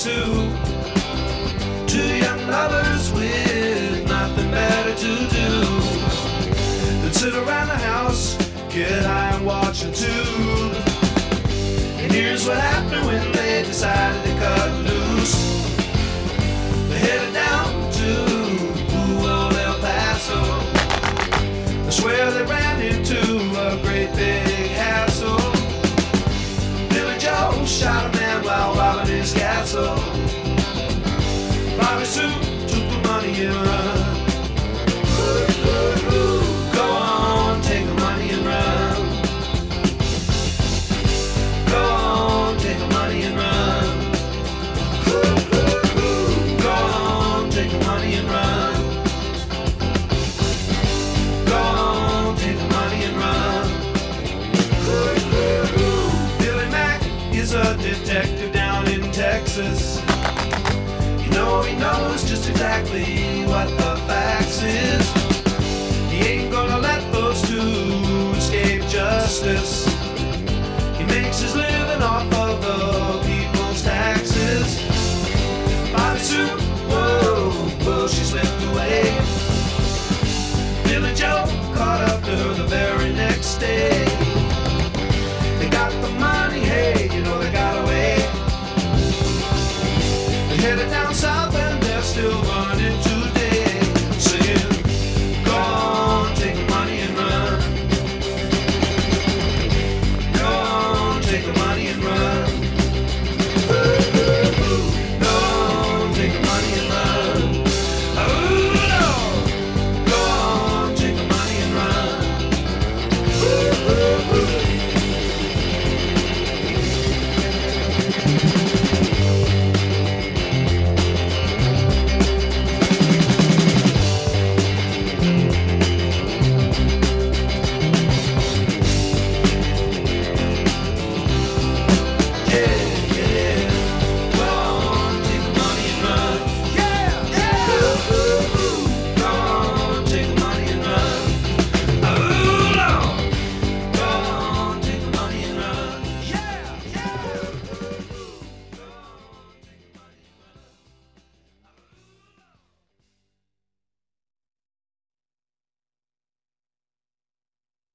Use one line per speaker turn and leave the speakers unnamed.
Sue. Two young lovers with nothing better to do than sit around the house, get high and watch a tube. And here's what happened when they decided to cut loose. They headed down to old El Paso. I swear they ran into a great big hassle. Billy Joe shot a man while robbing his castle. Bobby Sue took the money and run. Go on, take the money and run. Go on, take the money and run. Go on, take the money and run. Go on, take the money and run. Billy Mack is a detective down in Texas. You know he knows just exactly what the facts is. He ain't gonna let those two escape justice. He makes his living off of the people's taxes. Bobby Sue, whoa, whoa, she slipped away. Billy Joe caught up to her the very next day. They got the money, hey, you know they got away. They headed down south and they're still running.